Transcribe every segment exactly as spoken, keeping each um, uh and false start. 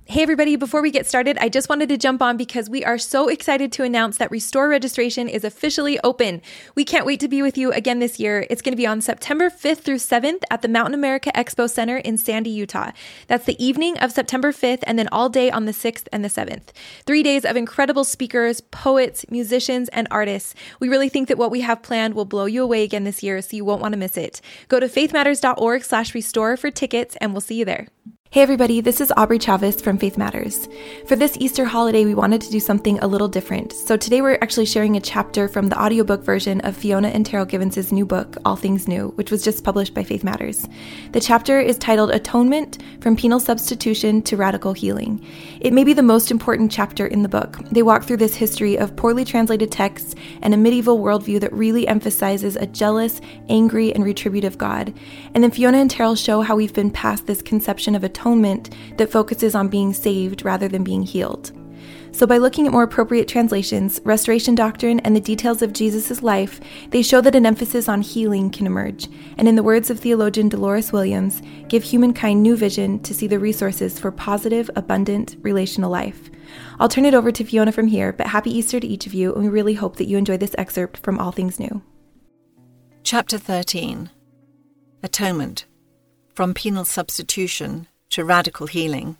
Hey everybody, before we get started, I just wanted to jump on because we are so excited to announce that Restore registration is officially open. We can't wait to be with you again this year. It's going to be on September fifth through seventh at the Mountain America Expo Center in Sandy, Utah. That's the evening of September fifth and then all day on the sixth and the seventh. Three days of incredible speakers, poets, musicians, and artists. We really think that what we have planned will blow you away again this year, so you won't want to miss it. Go to faithmatters.org slash restore for tickets and we'll see you there. Hey everybody, this is Aubrey Chavez from Faith Matters. For this Easter holiday, we wanted to do something a little different. So today we're actually sharing a chapter from the audiobook version of Fiona and Terrell Givens' new book, All Things New, which was just published by Faith Matters. The chapter is titled Atonement, From Penal Substitution to Radical Healing. It may be the most important chapter in the book. They walk through this history of poorly translated texts and a medieval worldview that really emphasizes a jealous, angry, and retributive God. And then Fiona and Terrell show how we've been past this conception of atonement atonement that focuses on being saved rather than being healed. So by looking at more appropriate translations, restoration doctrine, and the details of Jesus' life, they show that an emphasis on healing can emerge, and in the words of theologian Dolores Williams, give humankind new vision to see the resources for positive, abundant, relational life. I'll turn it over to Fiona from here, but happy Easter to each of you, and we really hope that you enjoy this excerpt from All Things New. Chapter thirteen. Atonement. From Penal Substitution to Radical Healing.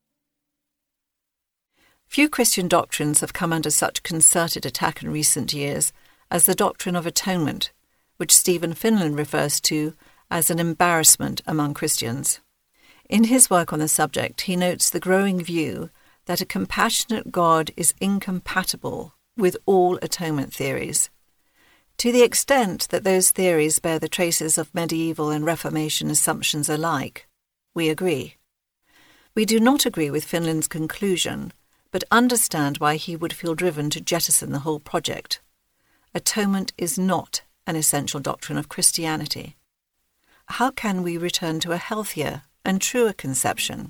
Few Christian doctrines have come under such concerted attack in recent years as the doctrine of atonement, which Stephen Finlan refers to as an embarrassment among Christians. In his work on the subject, he notes the growing view that a compassionate God is incompatible with all atonement theories. To the extent that those theories bear the traces of medieval and Reformation assumptions alike, we agree. We do not agree with Finland's conclusion, but understand why he would feel driven to jettison the whole project. Atonement is not an essential doctrine of Christianity. How can we return to a healthier and truer conception?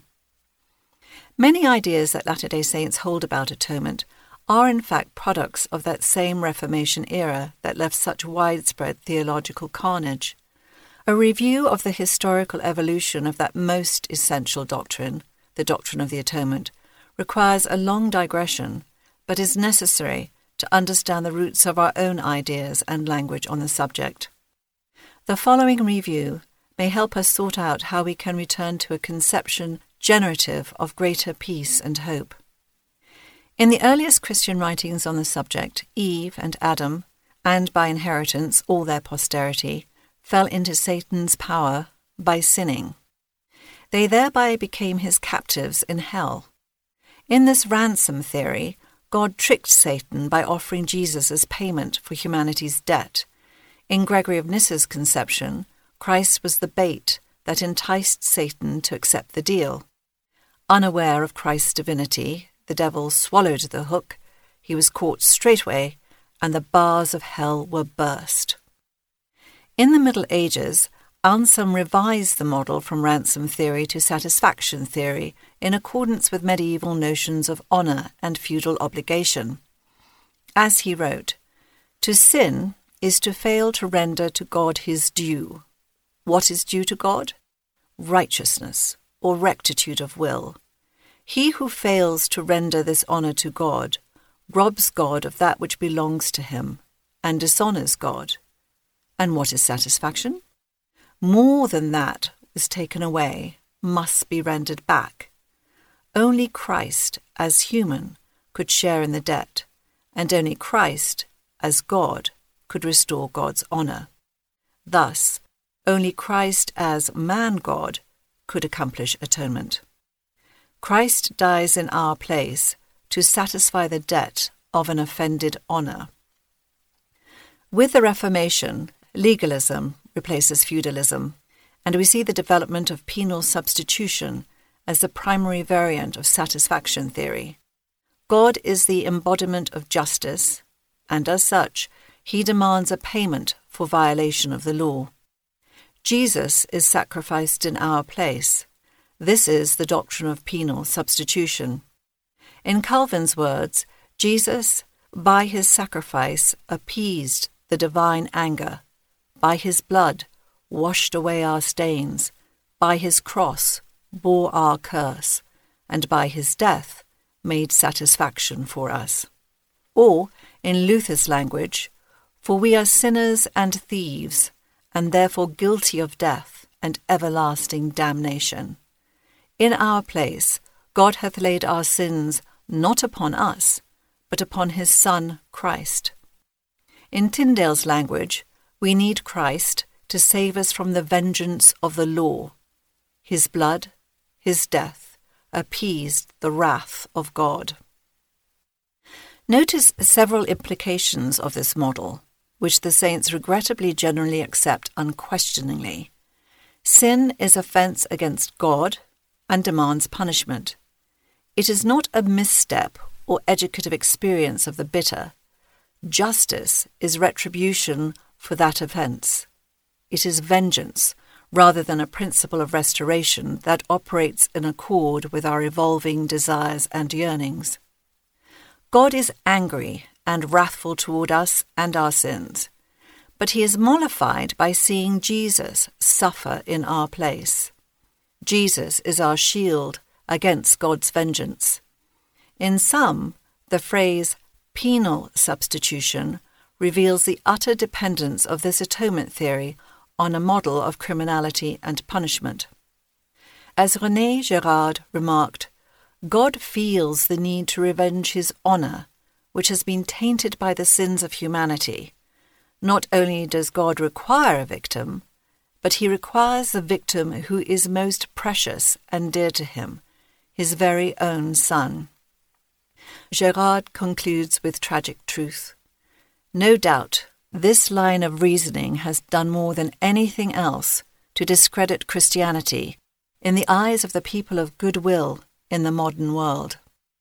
Many ideas that Latter-day Saints hold about atonement are in fact products of that same Reformation era that left such widespread theological carnage. A review of the historical evolution of that most essential doctrine, the doctrine of the atonement, requires a long digression, but is necessary to understand the roots of our own ideas and language on the subject. The following review may help us sort out how we can return to a conception generative of greater peace and hope. In the earliest Christian writings on the subject, Eve and Adam, and by inheritance all their posterity, fell into Satan's power by sinning. They thereby became his captives in hell. In this ransom theory, God tricked Satan by offering Jesus as payment for humanity's debt. In Gregory of Nyssa's conception, Christ was the bait that enticed Satan to accept the deal. Unaware of Christ's divinity, the devil swallowed the hook, he was caught straightway, and the bars of hell were burst. In the Middle Ages, Anselm revised the model from ransom theory to satisfaction theory in accordance with medieval notions of honour and feudal obligation. As he wrote, "To sin is to fail to render to God his due. What is due to God? Righteousness, or rectitude of will. He who fails to render this honour to God robs God of that which belongs to him, and dishonours God. And what is satisfaction? More than that was taken away must be rendered back. Only Christ, as human, could share in the debt, and only Christ, as God, could restore God's honour. Thus, only Christ as man-God could accomplish atonement. Christ dies in our place to satisfy the debt of an offended honour." With the Reformation, legalism replaces feudalism, and we see the development of penal substitution as the primary variant of satisfaction theory. God is the embodiment of justice, and as such, he demands a payment for violation of the law. Jesus is sacrificed in our place. This is the doctrine of penal substitution. In Calvin's words, Jesus, by his sacrifice, appeased the divine anger. By his blood, washed away our stains. By his cross, bore our curse. and by his death made satisfaction for us. Or, in Luther's language, for we are sinners and thieves, and therefore guilty of death and everlasting damnation. In our place God hath laid our sins not upon us, but upon his Son Christ. In Tyndale's language, we need Christ to save us from the vengeance of the law. His blood, his death, appeased the wrath of God. Notice several implications of this model, which the saints regrettably generally accept unquestioningly. Sin is offence against God and demands punishment. It is not a misstep or educative experience of the bitter. Justice is retribution for that offence. It is vengeance, rather than a principle of restoration that operates in accord with our evolving desires and yearnings. God is angry and wrathful toward us and our sins, but he is mollified by seeing Jesus suffer in our place. Jesus is our shield against God's vengeance. In some, the phrase penal substitution reveals the utter dependence of this atonement theory on a model of criminality and punishment. As René Girard remarked, God feels the need to revenge his honour, which has been tainted by the sins of humanity. Not only does God require a victim, but he requires the victim who is most precious and dear to him, his very own Son. Girard concludes with tragic truth. No doubt, this line of reasoning has done more than anything else to discredit Christianity in the eyes of the people of goodwill in the modern world.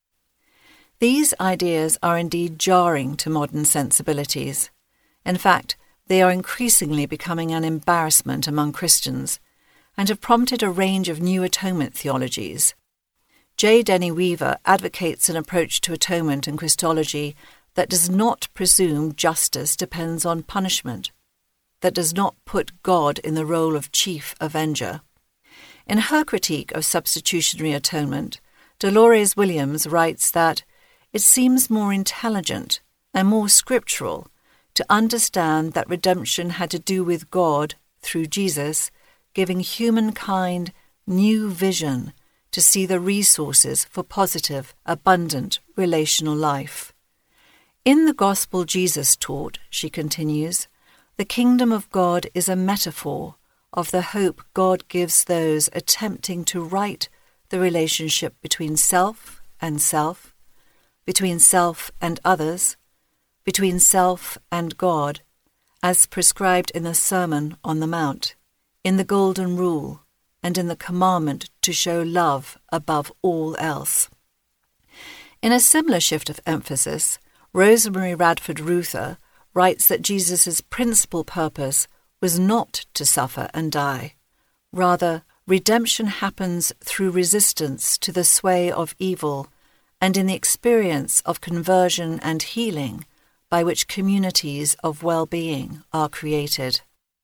These ideas are indeed jarring to modern sensibilities. In fact, they are increasingly becoming an embarrassment among Christians and have prompted a range of new atonement theologies. J. Denny Weaver advocates an approach to atonement and Christology that does not presume justice depends on punishment, that does not put God in the role of chief avenger. In her critique of substitutionary atonement, Dolores Williams writes that it seems more intelligent and more scriptural to understand that redemption had to do with God, through Jesus, giving humankind new vision to see the resources for positive, abundant relational life. In the gospel Jesus taught, she continues, the kingdom of God is a metaphor of the hope God gives those attempting to right the relationship between self and self, between self and others, between self and God, as prescribed in the Sermon on the Mount, in the Golden Rule, and in the commandment to show love above all else. In a similar shift of emphasis, Rosemary Radford Ruther writes that Jesus' principal purpose was not to suffer and die. Rather, redemption happens through resistance to the sway of evil and in the experience of conversion and healing by which communities of well-being are created.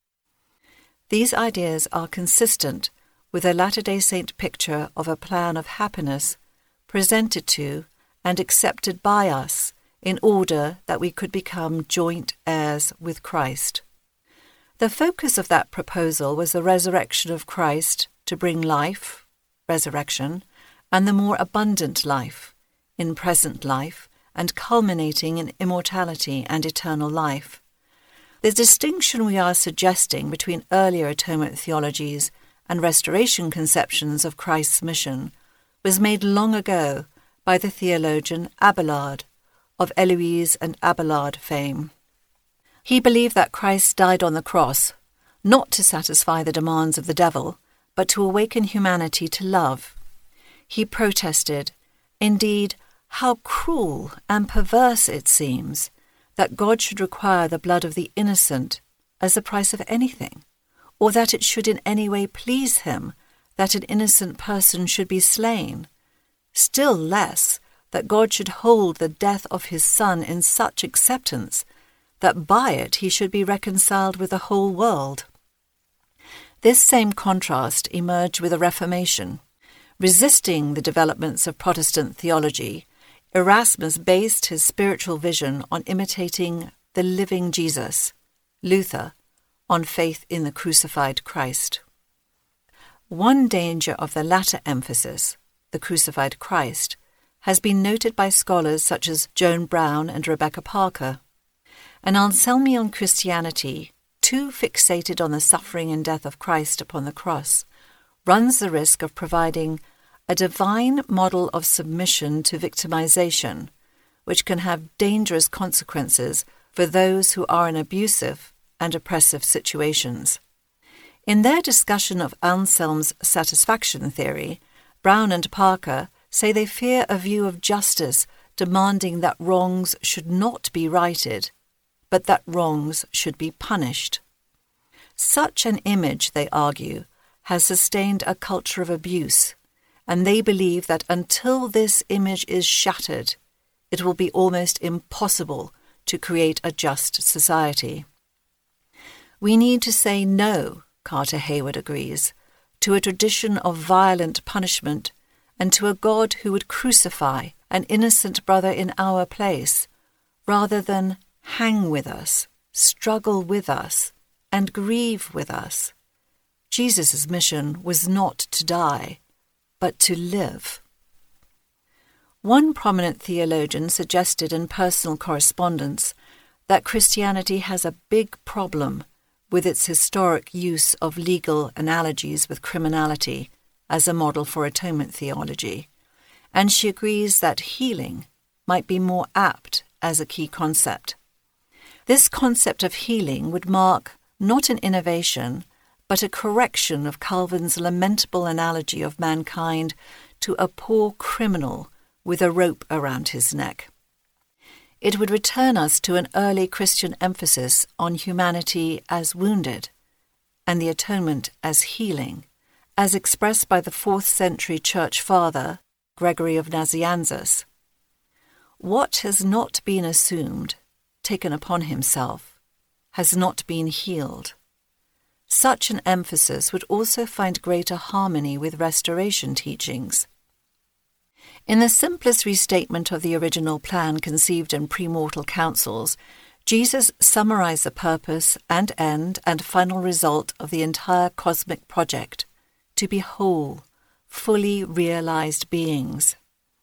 These ideas are consistent with a Latter-day Saint picture of a plan of happiness presented to and accepted by us in order that we could become joint heirs with Christ. The focus of that proposal was the resurrection of Christ to bring life, resurrection, and the more abundant life, in present life, and culminating in immortality and eternal life. The distinction we are suggesting between earlier atonement theologies and restoration conceptions of Christ's mission was made long ago by the theologian Abelard, of Eloise and Abelard fame. He believed that Christ died on the cross, not to satisfy the demands of the devil, but to awaken humanity to love. He protested, indeed, how cruel and perverse it seems that God should require the blood of the innocent as the price of anything, or that it should in any way please him that an innocent person should be slain, still less that God should hold the death of his Son in such acceptance that by it he should be reconciled with the whole world. This same contrast emerged with the Reformation. Resisting the developments of Protestant theology, Erasmus based his spiritual vision on imitating the living Jesus, Luther, on faith in the crucified Christ. One danger of the latter emphasis, the crucified Christ, has been noted by scholars such as Joan Brown and Rebecca Parker. An Anselmian Christianity, too fixated on the suffering and death of Christ upon the cross, runs the risk of providing a divine model of submission to victimization, which can have dangerous consequences for those who are in abusive and oppressive situations. In their discussion of Anselm's satisfaction theory, Brown and Parker say they fear a view of justice demanding that wrongs should not be righted, but that wrongs should be punished. Such an image, they argue, has sustained a culture of abuse, and they believe that until this image is shattered, it will be almost impossible to create a just society. We need to say no, Carter Hayward agrees, to a tradition of violent punishment and to a God who would crucify an innocent brother in our place, rather than hang with us, struggle with us, and grieve with us. Jesus' mission was not to die, but to live. One prominent theologian suggested in personal correspondence that Christianity has a big problem with its historic use of legal analogies with criminality as a model for atonement theology, and she agrees that healing might be more apt as a key concept. This concept of healing would mark not an innovation, but a correction of Calvin's lamentable analogy of mankind to a poor criminal with a rope around his neck. It would return us to an early Christian emphasis on humanity as wounded and the atonement as healing, as expressed by the fourth century church father, Gregory of Nazianzus. What has not been assumed, taken upon himself, has not been healed. Such an emphasis would also find greater harmony with restoration teachings. In the simplest restatement of the original plan conceived in premortal councils, Jesus summarized the purpose and end and final result of the entire cosmic project, to be whole, fully realized beings.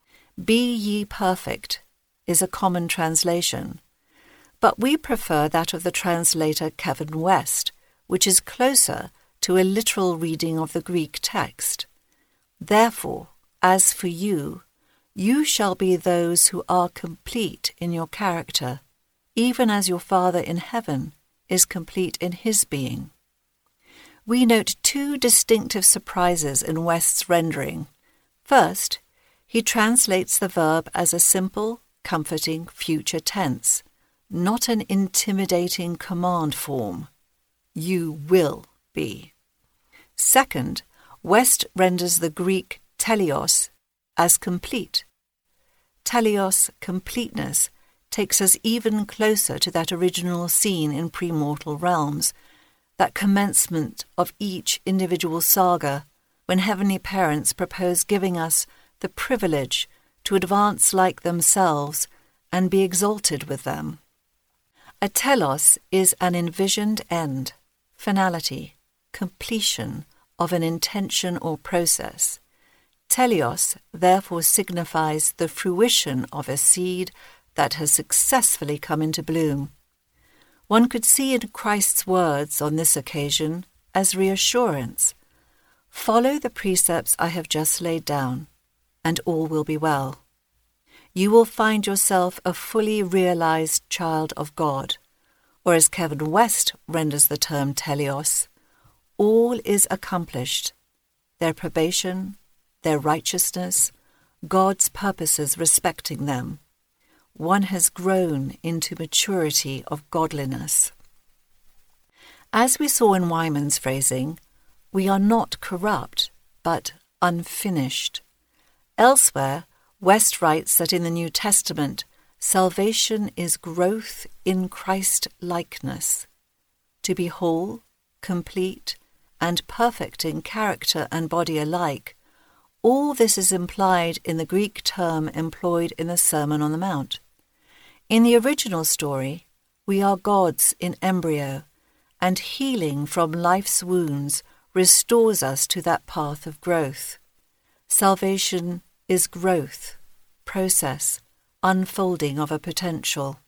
Be ye perfect is a common translation, but we prefer that of the translator Kevin West, which is closer to a literal reading of the Greek text. Therefore, as for you, you shall be those who are complete in your character, even as your Father in heaven is complete in his being. We note two distinctive surprises in West's rendering. First, he translates the verb as a simple, comforting future tense, not an intimidating command form. You will be. Second, West renders the Greek teleos as complete. Teleos, completeness, takes us even closer to that original scene in premortal realms, that commencement of each individual saga, when heavenly parents propose giving us the privilege to advance like themselves and be exalted with them. A telos is an envisioned end, finality, completion of an intention or process. Teleos therefore signifies the fruition of a seed that has successfully come into bloom. One could see in Christ's words on this occasion as reassurance. Follow the precepts I have just laid down, and all will be well. You will find yourself a fully realized child of God, or as Kevin West renders the term teleos, all is accomplished, their probation, their righteousness, God's purposes respecting them. One has grown into maturity of godliness. As we saw in Wyman's phrasing, we are not corrupt, but unfinished. Elsewhere, West writes that in the New Testament, salvation is growth in Christ-likeness, to be whole, complete, and perfect in character and body alike, All this is implied in the Greek term employed in the Sermon on the Mount. In the original story, we are gods in embryo, and healing from life's wounds restores us to that path of growth. Salvation is growth, process, unfolding of a potential.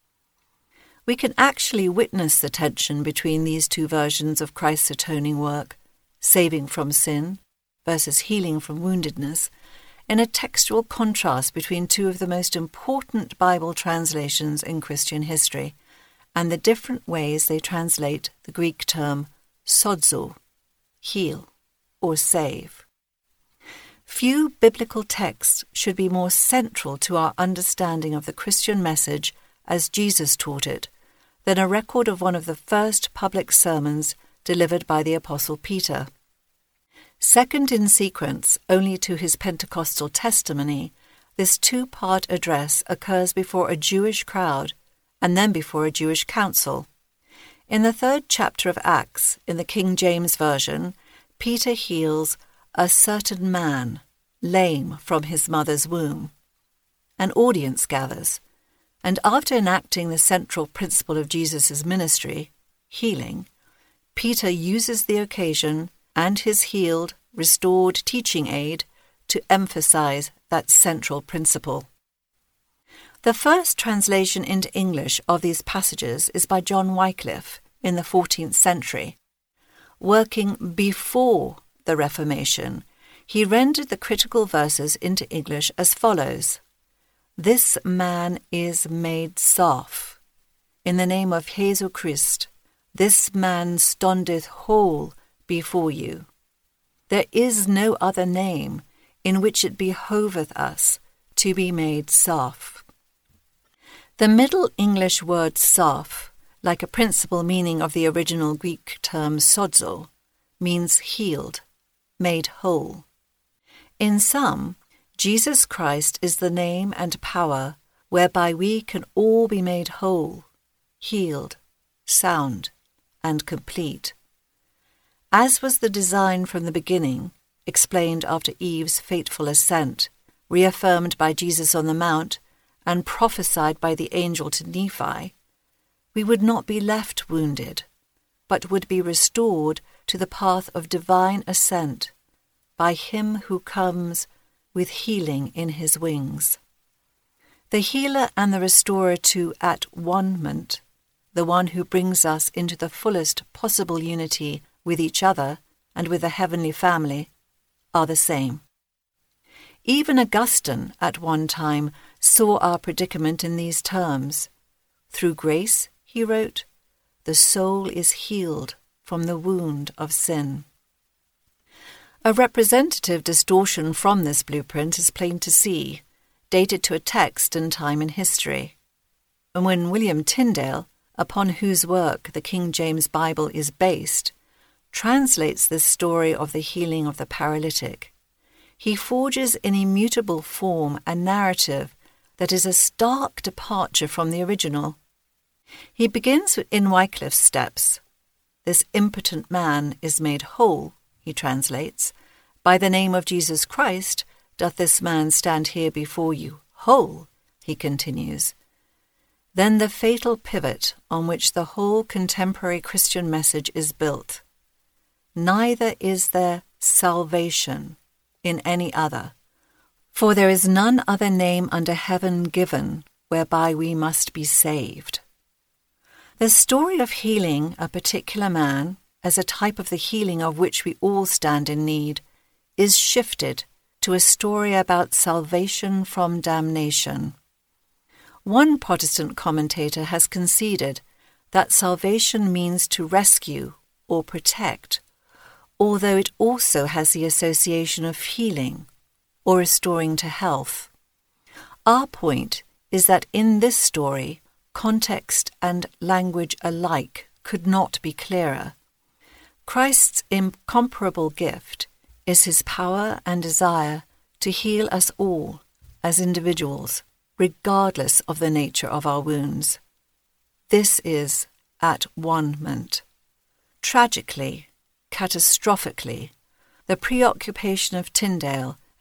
We can actually witness the tension between these two versions of Christ's atoning work, saving from sin versus healing from woundedness, in a textual contrast between two of the most important Bible translations in Christian history, and the different ways they translate the Greek term sozo, heal, or save. Few biblical texts should be more central to our understanding of the Christian message as Jesus taught it than a record of one of the first public sermons delivered by the Apostle Peter. Second in sequence only to his Pentecostal testimony, this two-part address occurs before a Jewish crowd and then before a Jewish council. In the third chapter of Acts, in the King James Version, Peter heals a certain man, lame from his mother's womb. An audience gathers, and after enacting the central principle of Jesus' ministry, healing, Peter uses the occasion and his healed, restored teaching aid to emphasize that central principle. The first translation into English of these passages is by John Wycliffe in the fourteenth century. Working before the Reformation, he rendered the critical verses into English as follows: "This man is made safe. In the name of Jesu Christ, this man standeth whole before you. There is no other name in which it behoveth us to be made safe." The Middle English word safe, like a principal meaning of the original Greek term sozo, means healed, made whole. In sum, Jesus Christ is the name and power whereby we can all be made whole, healed, sound, and complete. As was the design from the beginning, explained after Eve's fateful ascent, reaffirmed by Jesus on the Mount, and prophesied by the angel to Nephi, we would not be left wounded, but would be restored to the path of divine ascent by him who comes with healing in his wings. The healer and the restorer to at-one-ment, the one who brings us into the fullest possible unity with each other and with the heavenly family, are the same. Even Augustine at one time saw our predicament in these terms. Through grace, he wrote, the soul is healed from the wound of sin. A representative distortion from this blueprint is plain to see, dated to a text and time in history. And when William Tyndale, upon whose work the King James Bible is based, translates this story of the healing of the paralytic, he forges in immutable form a narrative that is a stark departure from the original. He begins in Wycliffe's steps. This impotent man is made whole, he translates. By the name of Jesus Christ doth this man stand here before you, whole, he continues. Then the fatal pivot on which the whole contemporary Christian message is built. Neither is there salvation in any other, for there is none other name under heaven given whereby we must be saved. The story of healing a particular man, as a type of the healing of which we all stand in need, is shifted to a story about salvation from damnation. One Protestant commentator has conceded that salvation means to rescue or protect, although it also has the association of healing or restoring to health. Our point is that in this story, context and language alike could not be clearer. Christ's incomparable gift is his power and desire to heal us all as individuals, regardless of the nature of our wounds. This is at-one-ment. Tragically, catastrophically, the preoccupation of Tyndale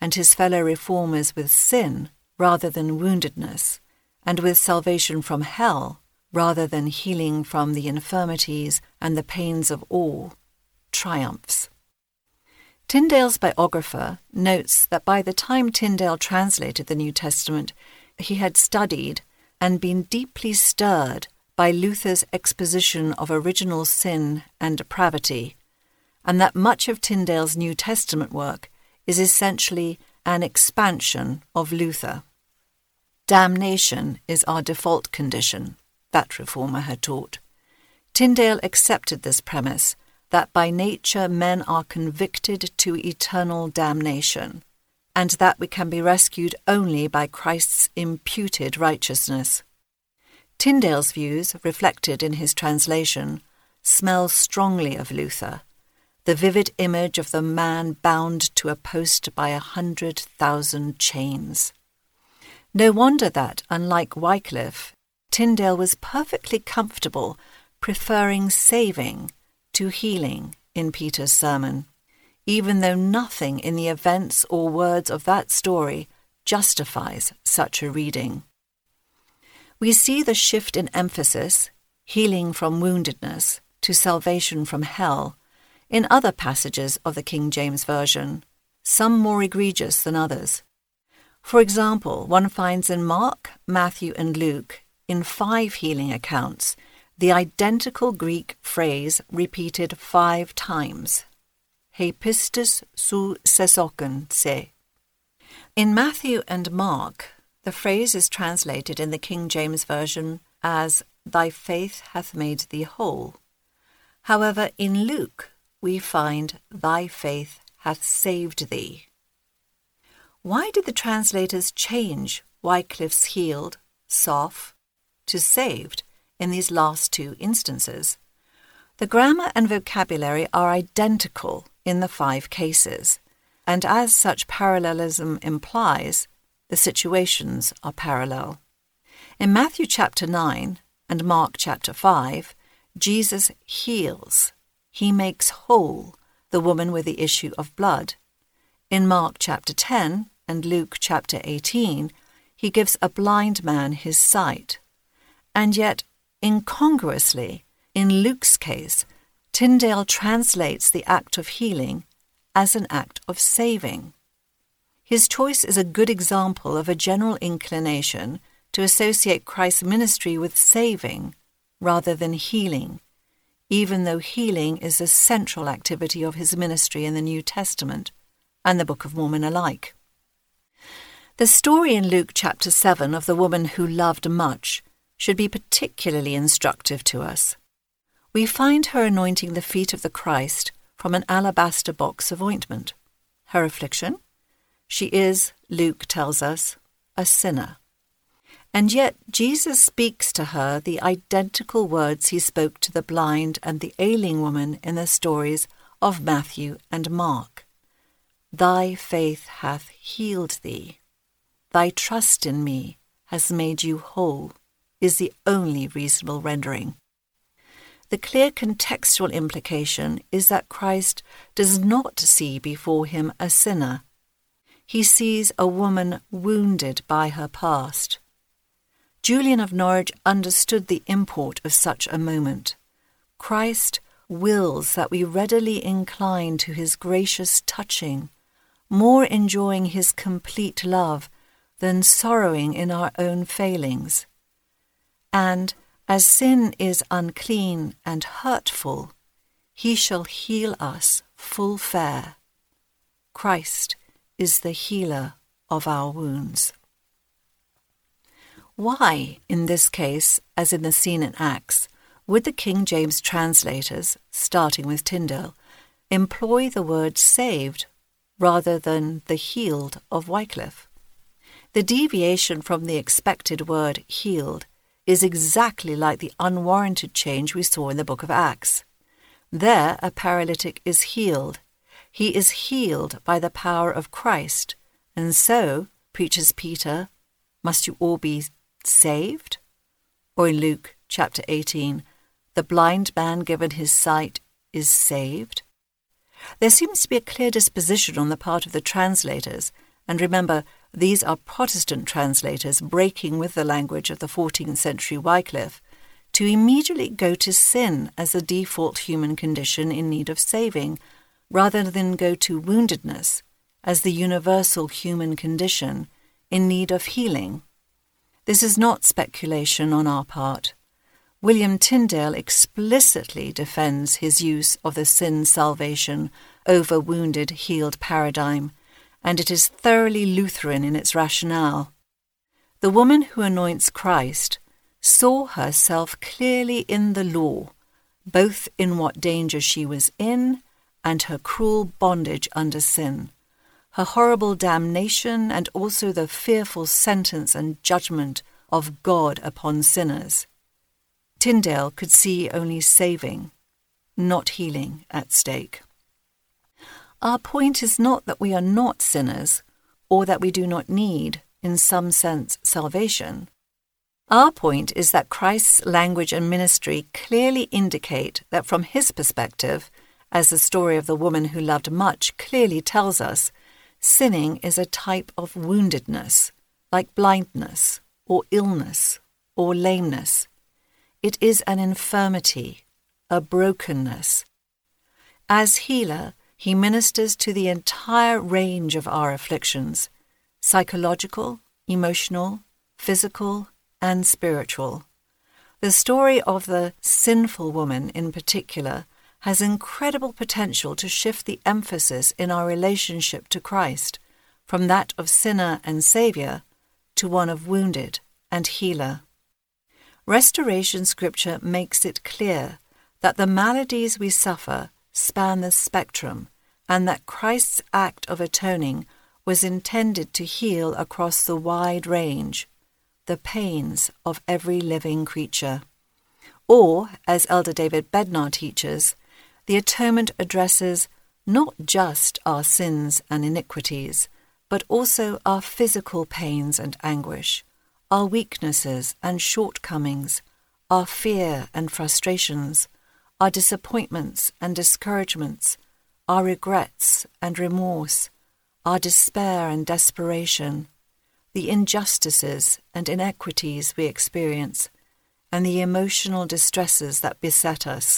and his fellow reformers with sin rather than woundedness, and with salvation from hell rather than healing from the infirmities and the pains of all, triumphs. Tyndale's biographer notes that by the time Tyndale translated the New Testament, he had studied and been deeply stirred by Luther's exposition of original sin and depravity, and that much of Tyndale's New Testament work is essentially an expansion of Luther. Damnation is our default condition, that reformer had taught. Tyndale accepted this premise that by nature men are convicted to eternal damnation, and that we can be rescued only by Christ's imputed righteousness. Tyndale's views, reflected in his translation, smell strongly of Luther, the vivid image of the man bound to a post by a hundred thousand chains. No wonder that, unlike Wycliffe, Tyndale was perfectly comfortable preferring saving to healing in Peter's sermon, even though nothing in the events or words of that story justifies such a reading. We see the shift in emphasis, healing from woundedness to salvation from hell, in other passages of the King James Version, some more egregious than others. For example, one finds in Mark, Matthew, and Luke, in five healing accounts, the identical Greek phrase repeated five times, «He pistis su sesoken se». In Matthew and Mark, the phrase is translated in the King James Version as «Thy faith hath made thee whole». However, in Luke, we find «Thy faith hath saved thee». Why did the translators change Wycliffe's healed, soph, to saved in these last two instances? The grammar and vocabulary are identical in the five cases, and as such parallelism implies, the situations are parallel. In Matthew chapter nine and Mark chapter five, Jesus heals. He makes whole the woman with the issue of blood. In Mark chapter ten and Luke chapter eighteen, he gives a blind man his sight. And yet, incongruously, in Luke's case, Tyndale translates the act of healing as an act of saving. His choice is a good example of a general inclination to associate Christ's ministry with saving rather than healing, even though healing is a central activity of his ministry in the New Testament and the Book of Mormon alike. The story in Luke chapter seven of the woman who loved much should be particularly instructive to us. We find her anointing the feet of the Christ from an alabaster box of ointment. Her affliction? She is, Luke tells us, a sinner. And yet Jesus speaks to her the identical words he spoke to the blind and the ailing woman in the stories of Matthew and Mark. Thy faith hath healed thee. Thy trust in me has made you whole, is the only reasonable rendering. The clear contextual implication is that Christ does not see before him a sinner. He sees a woman wounded by her past. Julian of Norwich understood the import of such a moment. Christ wills that we readily incline to his gracious touching, more enjoying his complete love than sorrowing in our own failings. And, as sin is unclean and hurtful, he shall heal us full fair. Christ is the healer of our wounds. Why, in this case, as in the scene in Acts, would the King James translators, starting with Tyndale, employ the word saved rather than the healed of Wycliffe? The deviation from the expected word healed is exactly like the unwarranted change we saw in the book of Acts. There, a paralytic is healed. He is healed by the power of Christ, and so, preaches Peter, must you all be saved? Or in Luke chapter eighteen, the blind man given his sight is saved? There seems to be a clear disposition on the part of the translators, And remember, these are Protestant translators breaking with the language of the fourteenth century Wycliffe to immediately go to sin as a default human condition in need of saving, rather than go to woundedness as the universal human condition in need of healing. This is not speculation on our part. William Tyndale explicitly defends his use of the sin salvation over wounded healed paradigm, and it is thoroughly Lutheran in its rationale. The woman who anoints Christ saw herself clearly in the law, both in what danger she was in and her cruel bondage under sin, her horrible damnation, and also the fearful sentence and judgment of God upon sinners. Tyndale could see only saving, not healing, at stake. Our point is not that we are not sinners, or that we do not need, in some sense, salvation. Our point is that Christ's language and ministry clearly indicate that from his perspective, as the story of the woman who loved much clearly tells us, sinning is a type of woundedness, like blindness, or illness, or lameness. It is an infirmity, a brokenness. As healer, he ministers to the entire range of our afflictions, psychological, emotional, physical, and spiritual. The story of the sinful woman in particular has incredible potential to shift the emphasis in our relationship to Christ from that of sinner and Saviour to one of wounded and healer. Restoration scripture makes it clear that the maladies we suffer span the spectrum, and that Christ's act of atoning was intended to heal across the wide range, the pains of every living creature. Or, as Elder David Bednar teaches, the atonement addresses not just our sins and iniquities, but also our physical pains and anguish, our weaknesses and shortcomings, our fear and frustrations, our disappointments and discouragements, our regrets and remorse, our despair and desperation, the injustices and inequities we experience, and the emotional distresses that beset us.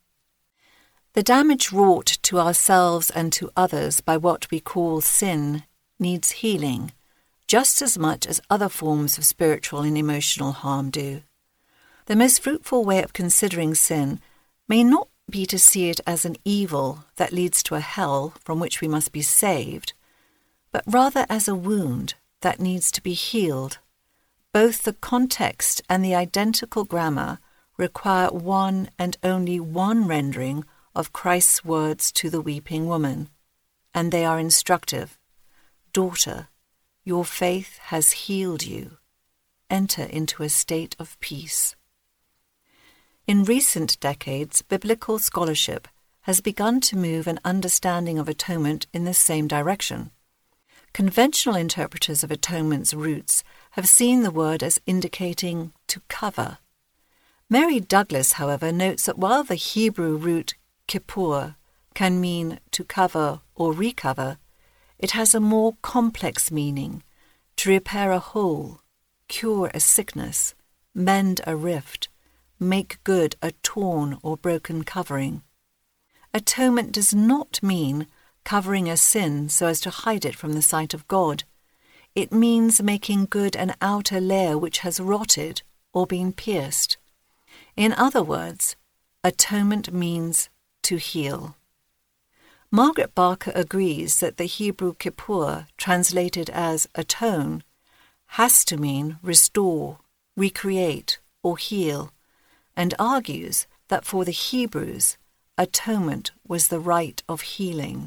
The damage wrought to ourselves and to others by what we call sin needs healing, just as much as other forms of spiritual and emotional harm do. The most fruitful way of considering sin may not be to see it as an evil that leads to a hell from which we must be saved, but rather as a wound that needs to be healed. Both the context and the identical grammar require one and only one rendering of Christ's words to the weeping woman, and they are instructive. Daughter, your faith has healed you. Enter into a state of peace. In recent decades, biblical scholarship has begun to move an understanding of atonement in the same direction. Conventional interpreters of atonement's roots have seen the word as indicating to cover. Mary Douglas, however, notes that while the Hebrew root kippur can mean to cover or recover, it has a more complex meaning, to repair a hole, cure a sickness, mend a rift, make good a torn or broken covering. Atonement does not mean covering a sin so as to hide it from the sight of God. It means making good an outer layer which has rotted or been pierced. In other words, atonement means to heal. Margaret Barker agrees that the Hebrew kippur, translated as atone, has to mean restore, recreate, or heal, and argues that for the Hebrews, atonement was the rite of healing.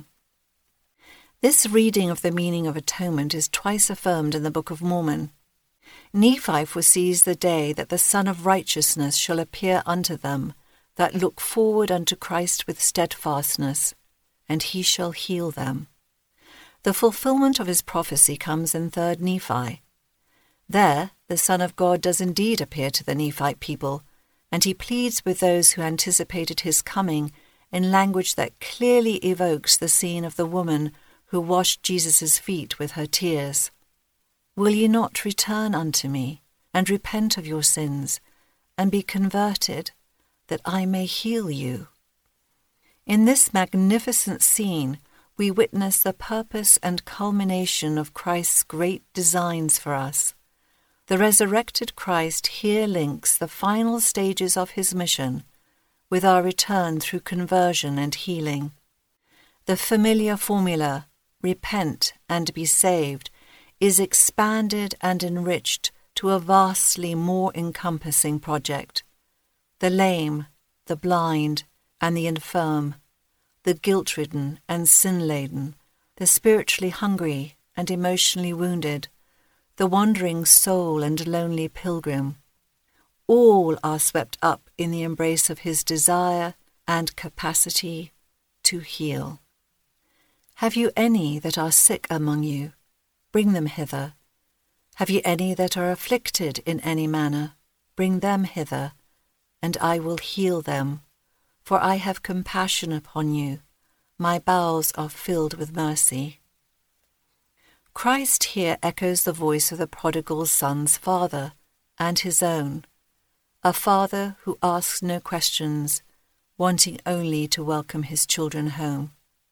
This reading of the meaning of atonement is twice affirmed in the Book of Mormon. Nephi foresees the day that the Son of Righteousness shall appear unto them that look forward unto Christ with steadfastness, and he shall heal them. The fulfillment of his prophecy comes in Third Nephi. There, the Son of God does indeed appear to the Nephite people, and he pleads with those who anticipated his coming in language that clearly evokes the scene of the woman who washed Jesus' feet with her tears. Will ye not return unto me, and repent of your sins, and be converted, that I may heal you? In this magnificent scene, we witness the purpose and culmination of Christ's great designs for us. The resurrected Christ here links the final stages of his mission with our return through conversion and healing. The familiar formula, repent and be saved, is expanded and enriched to a vastly more encompassing project. The lame, the blind, and the infirm, the guilt-ridden and sin-laden, the spiritually hungry and emotionally wounded, the wandering soul and lonely pilgrim, all are swept up in the embrace of his desire and capacity to heal. Have you any that are sick among you? Bring them hither. Have ye any that are afflicted in any manner? Bring them hither, and I will heal them. For I have compassion upon you. My bowels are filled with mercy. Christ here echoes the voice of the prodigal son's father and his own, a father who asks no questions, wanting only to welcome his children home.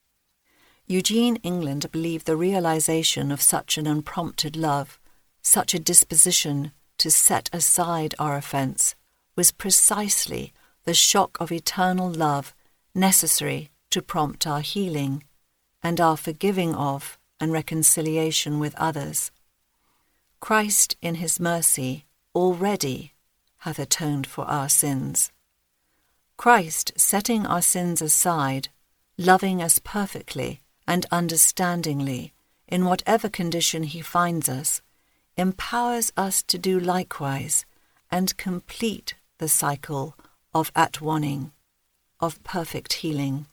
Eugene England believed the realization of such an unprompted love, such a disposition to set aside our offence, was precisely the shock of eternal love necessary to prompt our healing and our forgiving of and reconciliation with others. Christ in his mercy already hath atoned for our sins. Christ, setting our sins aside, loving us perfectly and understandingly in whatever condition he finds us, empowers us to do likewise and complete the cycle of at-oneing, of perfect healing.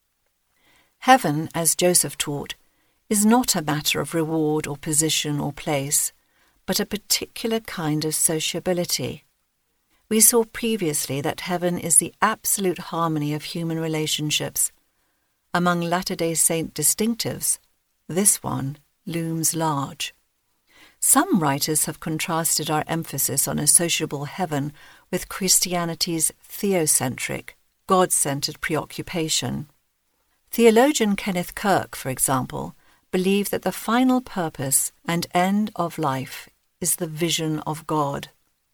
Heaven, as Joseph taught, is not a matter of reward or position or place, but a particular kind of sociability. We saw previously that heaven is the absolute harmony of human relationships. Among Latter-day Saint distinctives, this one looms large. Some writers have contrasted our emphasis on a sociable heaven with Christianity's theocentric, God-centered preoccupation. Theologian Kenneth Kirk, for example, believed that the final purpose and end of life is the vision of God.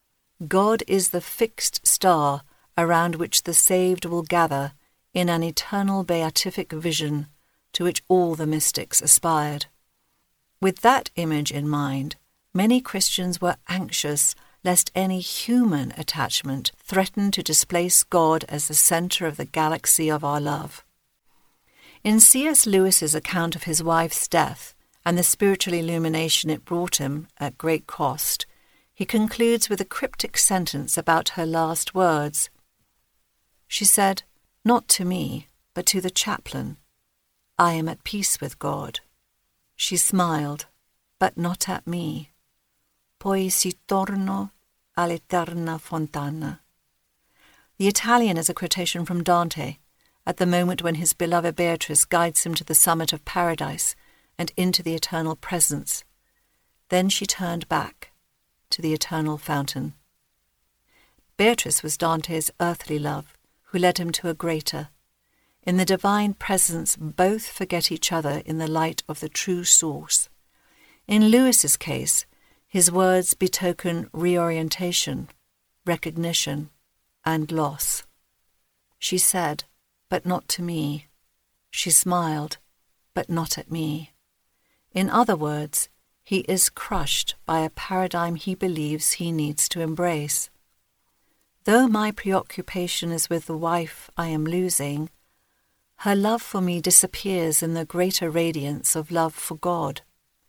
God is the fixed star around which the saved will gather in an eternal beatific vision to which all the mystics aspired. With that image in mind, many Christians were anxious lest any human attachment threaten to displace God as the centre of the galaxy of our love. In C S Lewis's account of his wife's death and the spiritual illumination it brought him at great cost, he concludes with a cryptic sentence about her last words. She said, "Not to me, but to the chaplain. I am at peace with God." She smiled, but not at me. Poi si torno all'eterna fontana. The Italian is a quotation from Dante, at the moment when his beloved Beatrice guides him to the summit of paradise and into the eternal presence. Then she turned back to the eternal fountain. Beatrice was Dante's earthly love, who led him to a greater. In the divine presence, both forget each other in the light of the true source. In Lewis's case, his words betoken reorientation, recognition, and loss. She said, but not to me. She smiled, but not at me. In other words, he is crushed by a paradigm he believes he needs to embrace. Though my preoccupation is with the wife I am losing, her love for me disappears in the greater radiance of love for God.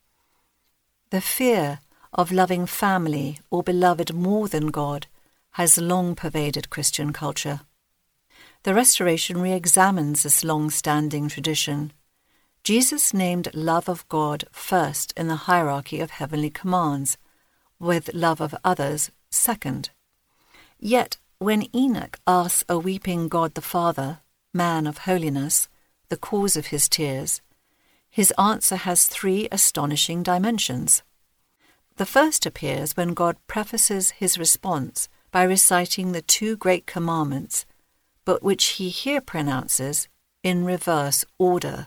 The fear of loving family or beloved more than God has long pervaded Christian culture. The Restoration re-examines this long-standing tradition. Jesus named love of God first in the hierarchy of heavenly commands, with love of others second. Yet, when Enoch asks a weeping God the Father, man of holiness, the cause of his tears, his answer has three astonishing dimensions. The first appears when God prefaces his response by reciting the two great commandments, but which he here pronounces in reverse order.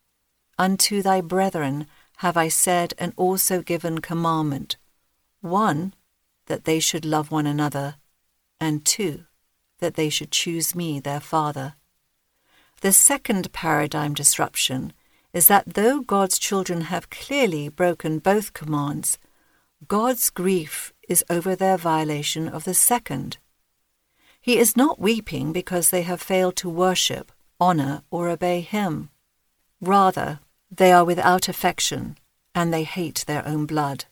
Unto thy brethren have I said and also given commandment, one, that they should love one another, and two, that they should choose me their Father. The second paradigm disruption is that though God's children have clearly broken both commands, God's grief is over their violation of the second. He is not weeping because they have failed to worship, honor, or obey him. Rather, they are without affection, and they hate their own blood.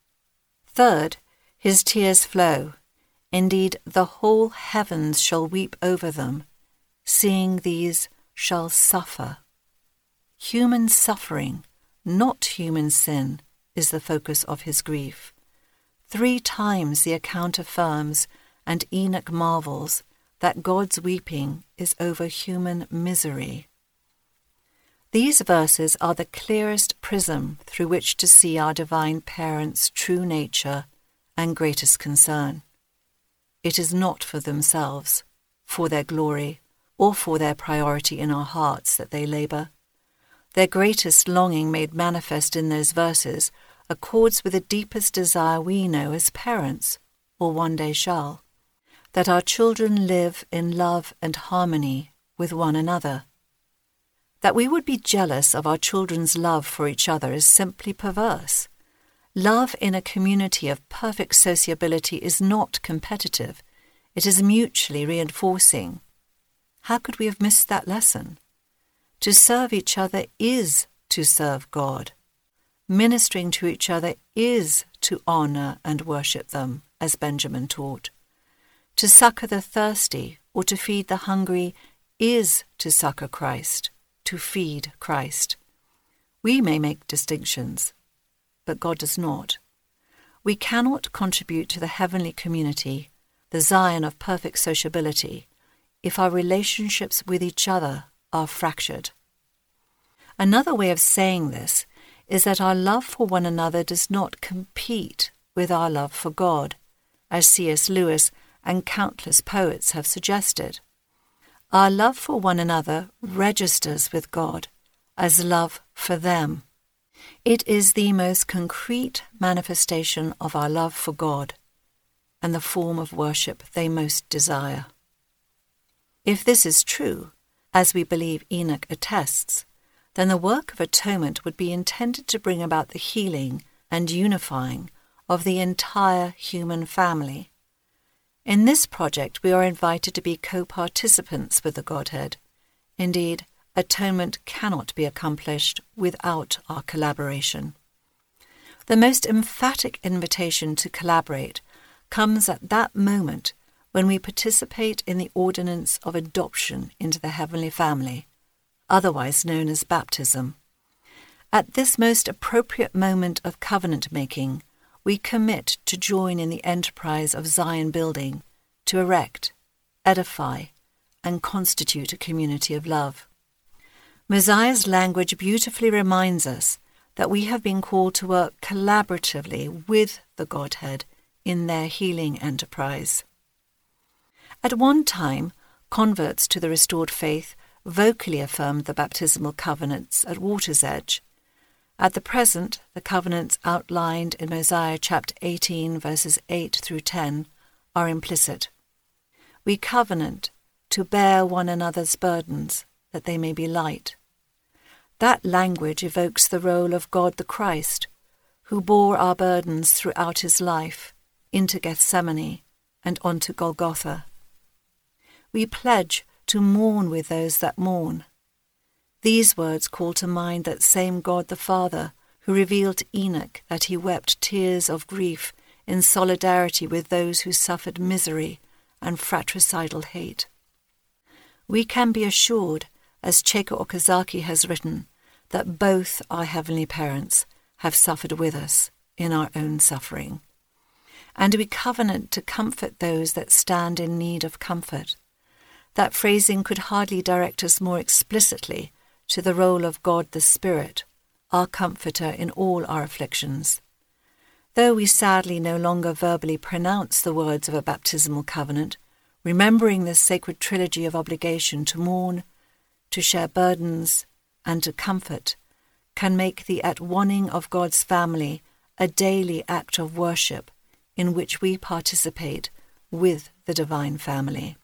Third, his tears flow. Indeed, the whole heavens shall weep over them. Seeing these shall suffer. Human suffering, not human sin, is the focus of his grief. Three times the account affirms, and Enoch marvels, that God's weeping is over human misery. These verses are the clearest prism through which to see our divine parents' true nature and greatest concern. It is not for themselves, for their glory, or for their priority in our hearts that they labour. Their greatest longing made manifest in those verses accords with the deepest desire we know as parents, or one day shall, that our children live in love and harmony with one another. That we would be jealous of our children's love for each other is simply perverse. Love in a community of perfect sociability is not competitive. It is mutually reinforcing. How could we have missed that lesson? To serve each other is to serve God. Ministering to each other is to honour and worship them, as Benjamin taught. To succour the thirsty or to feed the hungry is to succour Christ, to feed Christ. We may make distinctions, but God does not. We cannot contribute to the heavenly community, the Zion of perfect sociability, if our relationships with each other are fractured. Another way of saying this is that our love for one another does not compete with our love for God, as C S Lewis and countless poets have suggested. Our love for one another registers with God as love for them. It is the most concrete manifestation of our love for God and the form of worship they most desire. If this is true, as we believe Enoch attests, then the work of atonement would be intended to bring about the healing and unifying of the entire human family. In this project, we are invited to be co-participants with the Godhead. Indeed, atonement cannot be accomplished without our collaboration. The most emphatic invitation to collaborate comes at that moment when we participate in the ordinance of adoption into the heavenly family, otherwise known as baptism. At this most appropriate moment of covenant-making, we commit to join in the enterprise of Zion building, to erect, edify, and constitute a community of love. Mosiah's language beautifully reminds us that we have been called to work collaboratively with the Godhead in their healing enterprise. At one time, converts to the restored faith vocally affirmed the baptismal covenants at water's edge. At the present, the covenants outlined in Mosiah chapter eighteen, verses eight through ten, are implicit. We covenant to bear one another's burdens, that they may be light. That language evokes the role of God the Christ, who bore our burdens throughout his life, into Gethsemane and onto Golgotha. We pledge to mourn with those that mourn. These words call to mind that same God the Father who revealed to Enoch that he wept tears of grief in solidarity with those who suffered misery and fratricidal hate. We can be assured, as Chieko Okazaki has written, that both our heavenly parents have suffered with us in our own suffering. And we covenant to comfort those that stand in need of comfort. That phrasing could hardly direct us more explicitly to the role of God the Spirit, our comforter in all our afflictions. Though we sadly no longer verbally pronounce the words of a baptismal covenant, remembering this sacred trilogy of obligation to mourn, to share burdens, and to comfort, can make the at-oneing of God's family a daily act of worship in which we participate with the divine family.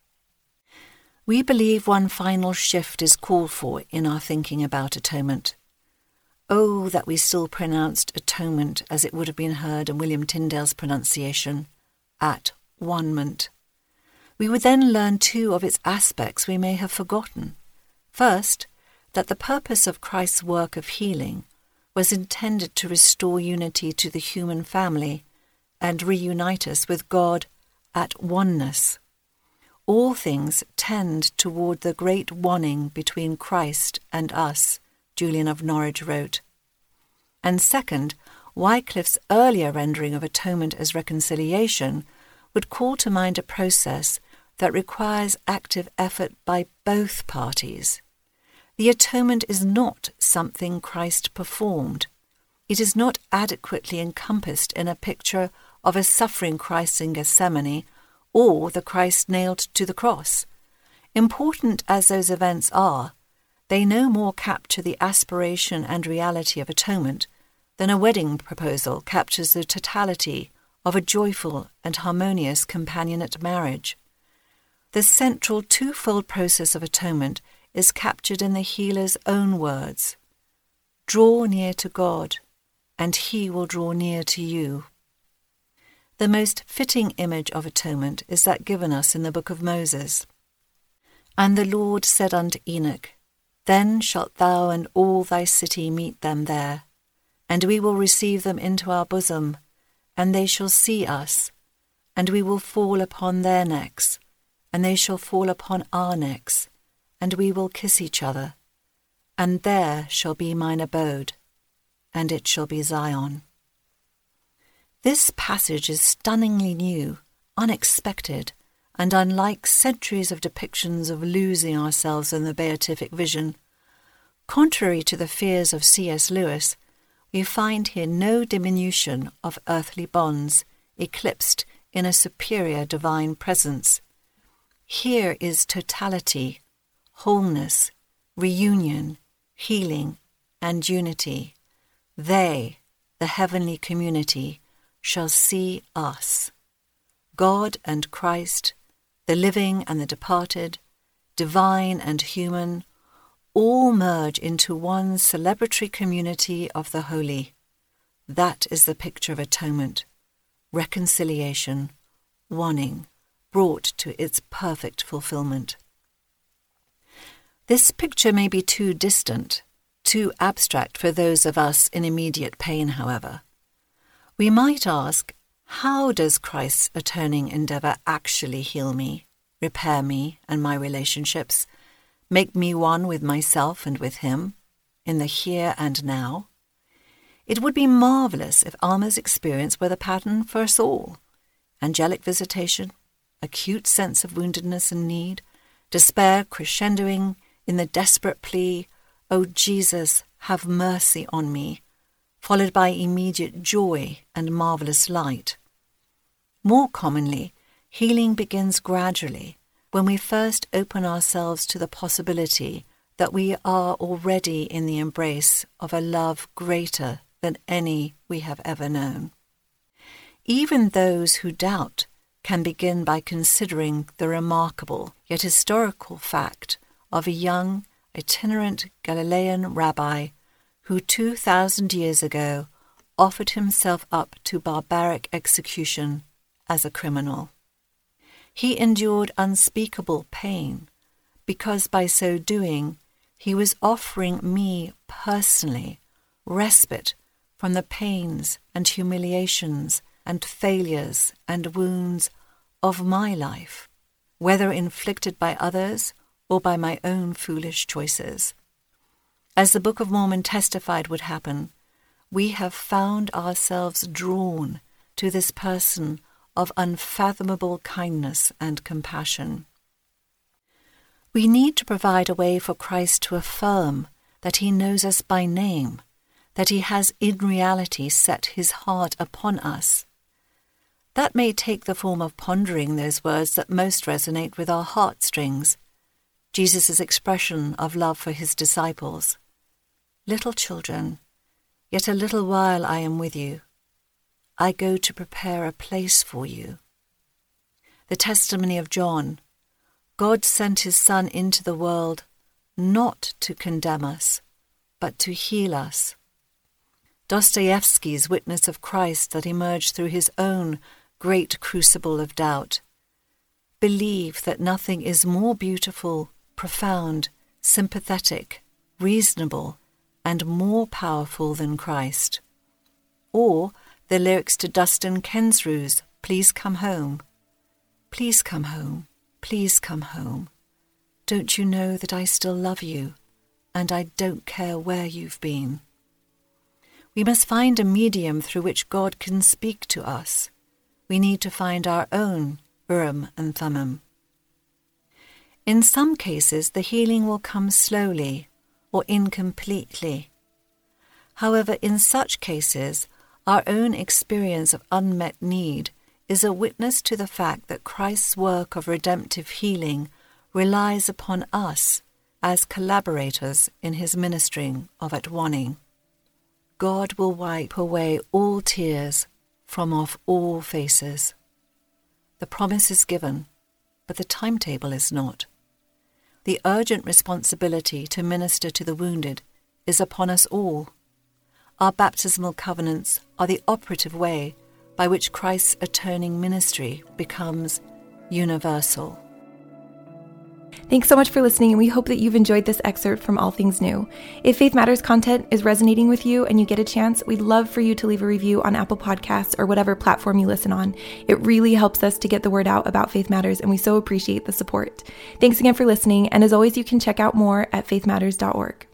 We believe one final shift is called for in our thinking about atonement. Oh, that we still pronounced atonement as it would have been heard in William Tyndale's pronunciation, at-one-ment. We would then learn too of its aspects we may have forgotten. First, that the purpose of Christ's work of healing was intended to restore unity to the human family and reunite us with God at oneness. All things tend toward the great oneing between Christ and us, Julian of Norwich wrote. And second, Wycliffe's earlier rendering of atonement as reconciliation would call to mind a process that requires active effort by both parties. The atonement is not something Christ performed. It is not adequately encompassed in a picture of a suffering Christ in Gethsemane or the Christ nailed to the cross. Important as those events are, they no more capture the aspiration and reality of atonement than a wedding proposal captures the totality of a joyful and harmonious companionate marriage. The central twofold process of atonement is captured in the healer's own words. Draw near to God, and he will draw near to you. The most fitting image of atonement is that given us in the book of Moses. And the Lord said unto Enoch, Then shalt thou and all thy city meet them there, and we will receive them into our bosom, and they shall see us, and we will fall upon their necks, and they shall fall upon our necks, and we will kiss each other, and there shall be mine abode, and it shall be Zion. This passage is stunningly new, unexpected, and unlike centuries of depictions of losing ourselves in the beatific vision. Contrary to the fears of C S Lewis, we find here no diminution of earthly bonds eclipsed in a superior divine presence. Here is totality, wholeness, reunion, healing, and unity. They, the heavenly community, shall see us. God and Christ, the living and the departed, divine and human, all merge into one celebratory community of the holy. That is the picture of atonement, reconciliation, oneing, brought to its perfect fulfillment. This picture may be too distant, too abstract for those of us in immediate pain, however. We might ask, how does Christ's atoning endeavour actually heal me, repair me and my relationships, make me one with myself and with him, in the here and now? It would be marvellous if Alma's experience were the pattern for us all. Angelic visitation, acute sense of woundedness and need, despair crescendoing in the desperate plea, O Jesus, have mercy on me, followed by immediate joy and marvellous light. More commonly, healing begins gradually when we first open ourselves to the possibility that we are already in the embrace of a love greater than any we have ever known. Even those who doubt can begin by considering the remarkable yet historical fact of a young, itinerant Galilean rabbi who two thousand years ago offered himself up to barbaric execution as a criminal. He endured unspeakable pain because by so doing he was offering me personally respite from the pains and humiliations and failures and wounds of my life, whether inflicted by others or by my own foolish choices. As the Book of Mormon testified would happen, we have found ourselves drawn to this person of unfathomable kindness and compassion. We need to provide a way for Christ to affirm that he knows us by name, that he has in reality set his heart upon us. That may take the form of pondering those words that most resonate with our heartstrings, Jesus' expression of love for his disciples. Little children, yet a little while I am with you. I go to prepare a place for you. The testimony of John, God sent his Son into the world not to condemn us, but to heal us. Dostoevsky's witness of Christ that emerged through his own great crucible of doubt. Believe that nothing is more beautiful, profound, sympathetic, reasonable, and more powerful than Christ. Or the lyrics to Dustin Kensrue's Please Come Home. Please come home, please come home. Don't you know that I still love you, and I don't care where you've been? We must find a medium through which God can speak to us. We need to find our own Urim and Thummim. In some cases, the healing will come slowly or incompletely. However, in such cases, our own experience of unmet need is a witness to the fact that Christ's work of redemptive healing relies upon us as collaborators in his ministering of at Wanning. God will wipe away all tears from off all faces. The promise is given, but the timetable is not. The urgent responsibility to minister to the wounded is upon us all. Our baptismal covenants are the operative way by which Christ's atoning ministry becomes universal. Thanks so much for listening, and we hope that you've enjoyed this excerpt from All Things New. If Faith Matters content is resonating with you and you get a chance, we'd love for you to leave a review on Apple Podcasts or whatever platform you listen on. It really helps us to get the word out about Faith Matters, and we so appreciate the support. Thanks again for listening, and as always, you can check out more at faith matters dot org.